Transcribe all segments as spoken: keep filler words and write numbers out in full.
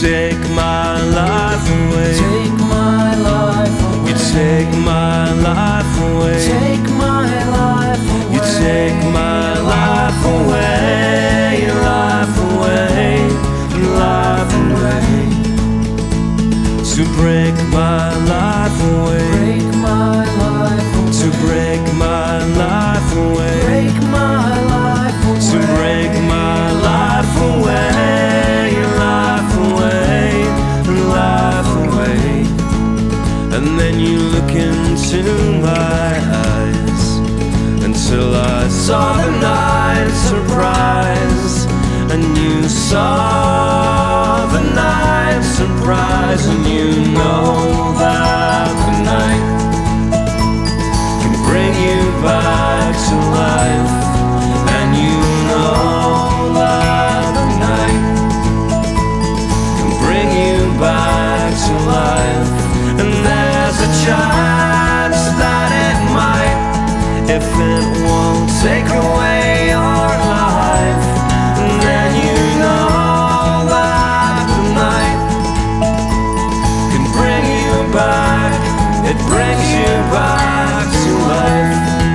take my life away. Take my life away. You take my life away. Take my life away. You take my life away. Life away. Life away. To break my life away. Break my life away. To break my life away. Break my life away. To break my life away. Life away. Life away. And then you look into my eyes until I saw the night surprise. And you saw the night surprise. And you know that the night can bring you back to life. And you know that the night can bring you back to life. And there's a chance that it might, if it won't take away your life. And then you know that the night can bring you back. It brings you back to life.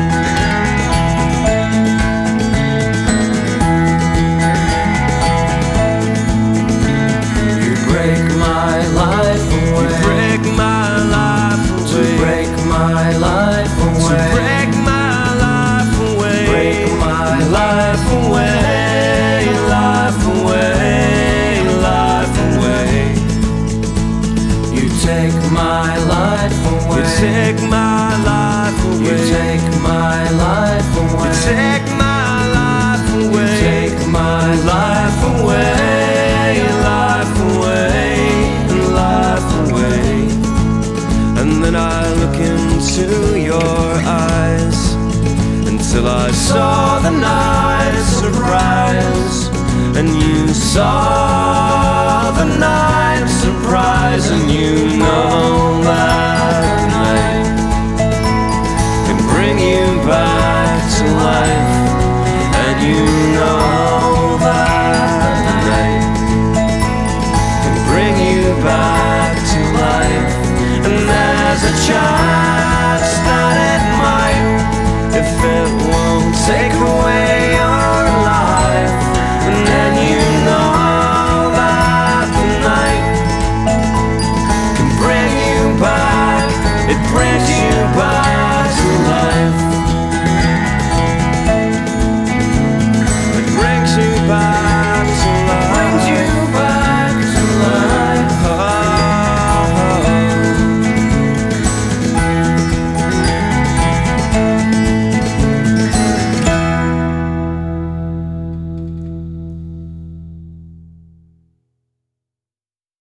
You break my life away. You break my life away. To break my life away. To break my life away. Break my life away. Life away. Life away. You take my life away. You take my life away. You take my life away. You take my life away. You take my life away. Life away. Life away. And then I look into your eyes until I saw the night surprise. And you saw